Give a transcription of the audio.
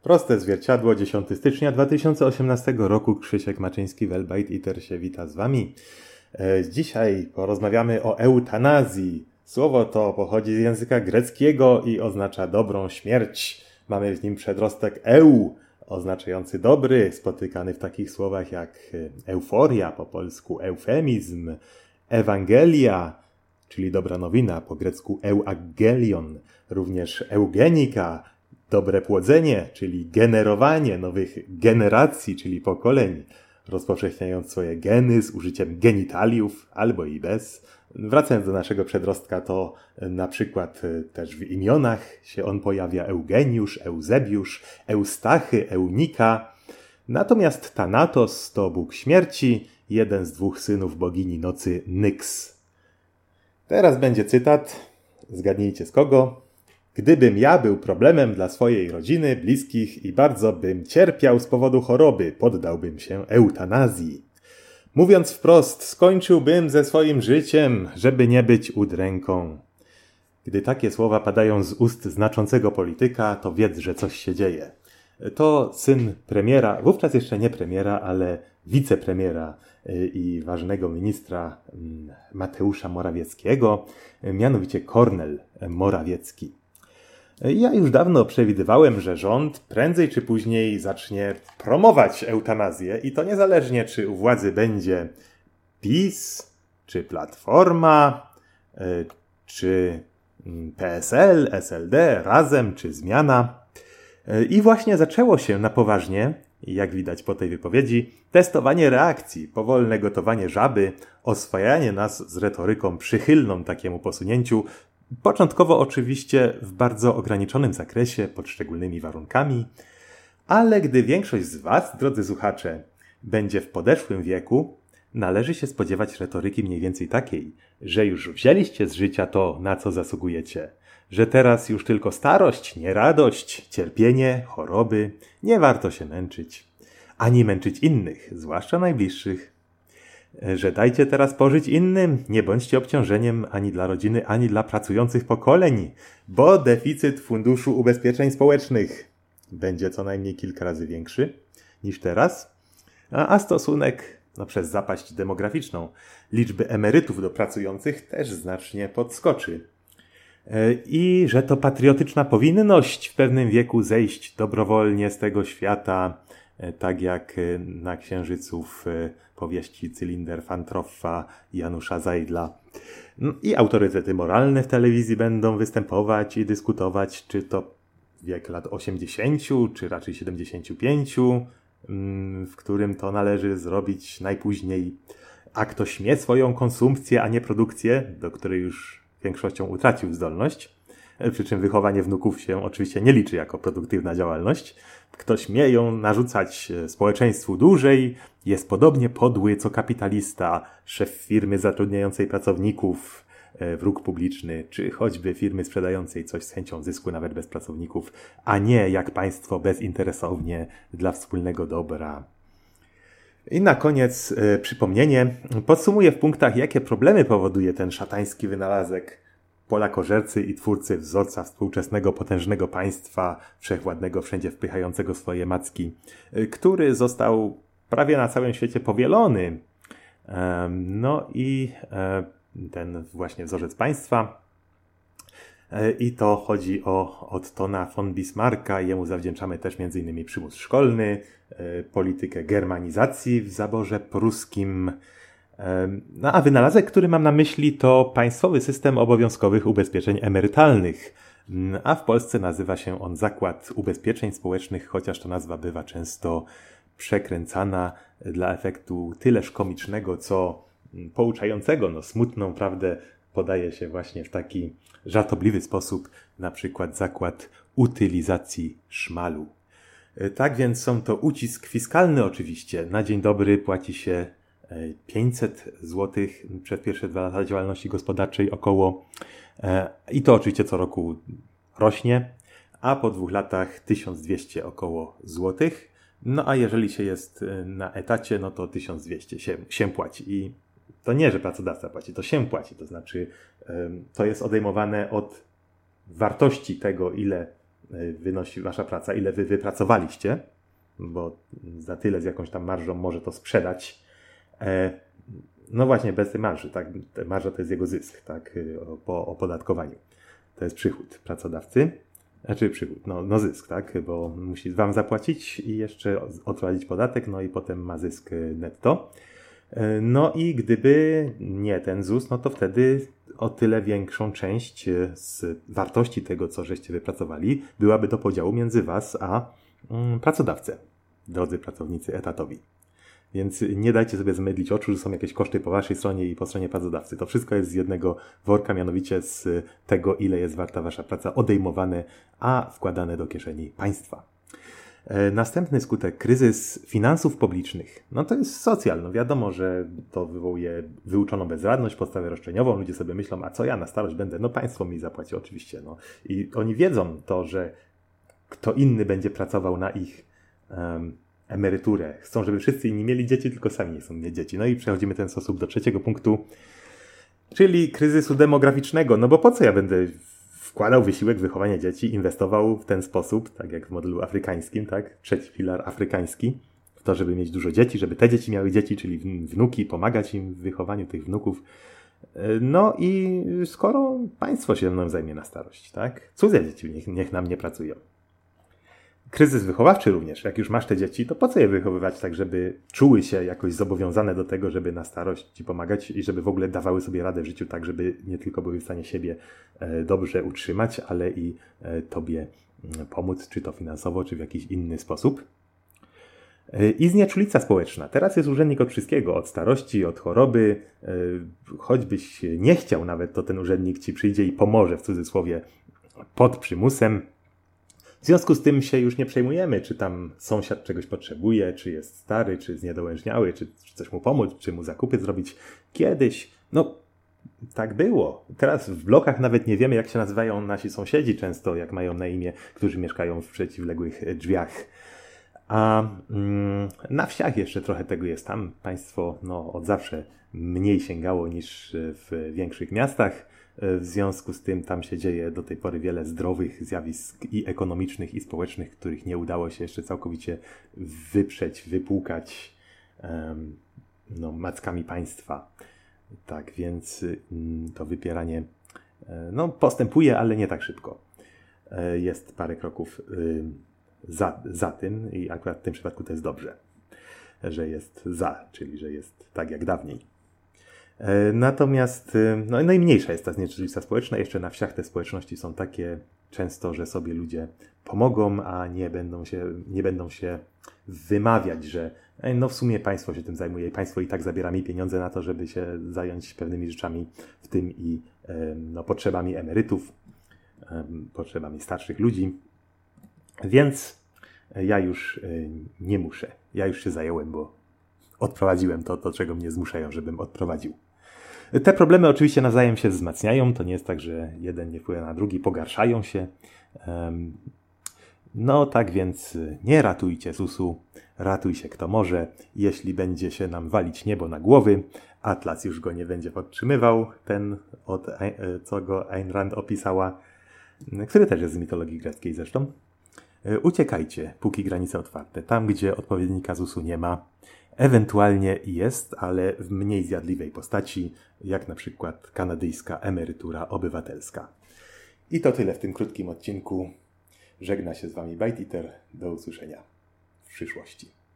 Proste zwierciadło, 10 stycznia 2018 roku. Krzysiek Maczyński, Welbite Eater się wita z Wami. Dzisiaj porozmawiamy o eutanazji. Słowo to pochodzi z języka greckiego i oznacza dobrą śmierć. Mamy w nim przedrostek eu, oznaczający dobry, spotykany w takich słowach jak euforia, po polsku eufemizm, ewangelia, czyli dobra nowina, po grecku euangelion, również eugenika, dobre płodzenie, czyli generowanie nowych generacji, czyli pokoleń, rozpowszechniając swoje geny z użyciem genitaliów albo i bez. Wracając do naszego przedrostka, to na przykład też w imionach się on pojawia: Eugeniusz, Eusebiusz, Eustachy, Eunika. Natomiast Thanatos to bóg śmierci, jeden z dwóch synów bogini nocy Nyx. Teraz będzie cytat, zgadnijcie z kogo. Gdybym ja był problemem dla swojej rodziny, bliskich i bardzo bym cierpiał z powodu choroby, poddałbym się eutanazji. Mówiąc wprost, skończyłbym ze swoim życiem, żeby nie być udręką. Gdy takie słowa padają z ust znaczącego polityka, to wiedz, że coś się dzieje. To syn premiera, wówczas jeszcze nie premiera, ale wicepremiera i ważnego ministra Mateusza Morawieckiego, mianowicie Kornel Morawiecki. Ja już dawno przewidywałem, że rząd prędzej czy później zacznie promować eutanazję i to niezależnie, czy u władzy będzie PiS, czy Platforma, czy PSL, SLD, Razem, czy Zmiana. I właśnie zaczęło się na poważnie, jak widać po tej wypowiedzi, testowanie reakcji, powolne gotowanie żaby, oswajanie nas z retoryką przychylną takiemu posunięciu, początkowo oczywiście w bardzo ograniczonym zakresie, pod szczególnymi warunkami, ale gdy większość z Was, drodzy słuchacze, będzie w podeszłym wieku, należy się spodziewać retoryki mniej więcej takiej, że już wzięliście z życia to, na co zasługujecie, że teraz już tylko starość, nieradość, cierpienie, choroby, nie warto się męczyć, ani męczyć innych, zwłaszcza najbliższych. Że dajcie teraz pożyć innym, nie bądźcie obciążeniem ani dla rodziny, ani dla pracujących pokoleń, bo deficyt Funduszu Ubezpieczeń Społecznych będzie co najmniej kilka razy większy niż teraz, a stosunek przez zapaść demograficzną liczby emerytów do pracujących też znacznie podskoczy. I że to patriotyczna powinność w pewnym wieku zejść dobrowolnie z tego świata, tak jak na Księżycu w powieści Cylinder van Troffa Janusza Zajdla. I autorytety moralne w telewizji będą występować i dyskutować, czy to wiek lat 80, czy raczej 75, w którym to należy zrobić najpóźniej, a kto śmie swoją konsumpcję, a nie produkcję, do której już większością utracił zdolność, przy czym wychowanie wnuków się oczywiście nie liczy jako produktywna działalność. Kto śmie ją narzucać społeczeństwu dłużej, jest podobnie podły co kapitalista, szef firmy zatrudniającej pracowników, wróg publiczny, czy choćby firmy sprzedającej coś z chęcią zysku nawet bez pracowników, a nie jak państwo bezinteresownie dla wspólnego dobra. I na koniec przypomnienie. Podsumuję w punktach, jakie problemy powoduje ten szatański wynalazek polakożercy i twórcy wzorca współczesnego potężnego państwa, wszechwładnego, wszędzie wpychającego swoje macki, który został prawie na całym świecie powielony. No i ten właśnie wzorzec państwa. I to chodzi o Ottona von Bismarcka. Jemu zawdzięczamy też m.in. przymus szkolny, politykę germanizacji w zaborze pruskim. No a wynalazek, który mam na myśli, to państwowy system obowiązkowych ubezpieczeń emerytalnych, a w Polsce nazywa się on Zakład Ubezpieczeń Społecznych, chociaż ta nazwa bywa często przekręcana dla efektu tyleż komicznego, co pouczającego. No, smutną prawdę podaje się właśnie w taki żartobliwy sposób, na przykład Zakład Utylizacji Szmalu. Tak więc są to ucisk fiskalny oczywiście. Na dzień dobry płaci się 500 zł przez pierwsze 2 lata działalności gospodarczej około. I to oczywiście co roku rośnie, a po 2 latach 1200 około złotych. No a jeżeli się jest na etacie, no to 1200 się płaci. I to nie, że pracodawca płaci, to się płaci. To znaczy to jest odejmowane od wartości tego, ile wynosi wasza praca, ile wy wypracowaliście, bo za tyle z jakąś tam marżą może to sprzedać. No właśnie, bez tej marży, tak? Marża to jest jego zysk, tak? Po opodatkowaniu. To jest przychód pracodawcy. Znaczy przychód, no zysk, tak? Bo musi wam zapłacić i jeszcze odprowadzić podatek, no i potem ma zysk netto. No i gdyby nie ten ZUS, no to wtedy o tyle większą część z wartości tego, co żeście wypracowali, byłaby do podziału między was a pracodawcę, drodzy pracownicy etatowi. Więc nie dajcie sobie zmydlić oczu, że są jakieś koszty po waszej stronie i po stronie pracodawcy. To wszystko jest z jednego worka, mianowicie z tego, ile jest warta wasza praca, odejmowane, a wkładane do kieszeni państwa. Następny skutek, kryzys finansów publicznych. No to jest socjal. No wiadomo, że to wywołuje wyuczoną bezradność, podstawę roszczeniową. Ludzie sobie myślą, a co ja na starość będę? No państwo mi zapłaci oczywiście. No. I oni wiedzą to, że kto inny będzie pracował na ich emeryturę. Chcą, żeby wszyscy inni mieli dzieci, tylko sami nie chcą mieć dzieci. No i przechodzimy w ten sposób do trzeciego punktu, czyli kryzysu demograficznego. No bo po co ja będę wkładał wysiłek w wychowanie dzieci, inwestował w ten sposób, tak jak w modelu afrykańskim, tak? Trzeci filar afrykański, w to, żeby mieć dużo dzieci, żeby te dzieci miały dzieci, czyli wnuki, pomagać im w wychowaniu tych wnuków. No i skoro państwo się mną zajmie na starość, tak? Cudze dzieci niech nam nie pracują. Kryzys wychowawczy również. Jak już masz te dzieci, to po co je wychowywać tak, żeby czuły się jakoś zobowiązane do tego, żeby na starość ci pomagać i żeby w ogóle dawały sobie radę w życiu tak, żeby nie tylko były w stanie siebie dobrze utrzymać, ale i tobie pomóc, czy to finansowo, czy w jakiś inny sposób. I znieczulica społeczna. Teraz jest urzędnik od wszystkiego, od starości, od choroby. Choćbyś nie chciał nawet, to ten urzędnik ci przyjdzie i pomoże, w cudzysłowie, pod przymusem. W związku z tym się już nie przejmujemy, czy tam sąsiad czegoś potrzebuje, czy jest stary, czy zniedołężniały, czy coś mu pomóc, czy mu zakupy zrobić. Kiedyś, no tak było. Teraz w blokach nawet nie wiemy, jak się nazywają nasi sąsiedzi często, jak mają na imię, którzy mieszkają w przeciwległych drzwiach. A na wsiach jeszcze trochę tego jest. Tam państwo od zawsze mniej sięgało niż w większych miastach. W związku z tym tam się dzieje do tej pory wiele zdrowych zjawisk i ekonomicznych, i społecznych, których nie udało się jeszcze całkowicie wyprzeć, wypłukać mackami państwa. Tak więc to wypieranie postępuje, ale nie tak szybko. Jest parę kroków za tym i akurat w tym przypadku to jest dobrze, że jest czyli że jest tak jak dawniej. Natomiast najmniejsza jest ta znieczulica społeczna. Jeszcze na wsiach te społeczności są takie często, że sobie ludzie pomogą, a nie będą się wymawiać, że w sumie państwo się tym zajmuje i państwo i tak zabiera mi pieniądze na to, żeby się zająć pewnymi rzeczami, w tym i potrzebami emerytów, potrzebami starszych ludzi. Więc ja już nie muszę. Ja już się zająłem, bo odprowadziłem to, czego mnie zmuszają, żebym odprowadził. Te problemy oczywiście nawzajem się wzmacniają. To nie jest tak, że jeden nie wpływa na drugi, pogarszają się. Tak więc nie ratujcie ZUS-u, ratuj się kto może. Jeśli będzie się nam walić niebo na głowy, Atlas już go nie będzie podtrzymywał, ten, co go Ayn Rand opisała, który też jest z mitologii greckiej zresztą. Uciekajcie, póki granice otwarte. Tam, gdzie odpowiednika ZUS-u nie ma, ewentualnie jest, ale w mniej zjadliwej postaci, jak na przykład kanadyjska emerytura obywatelska. I to tyle w tym krótkim odcinku. Żegna się z wami ByteEater. Do usłyszenia w przyszłości.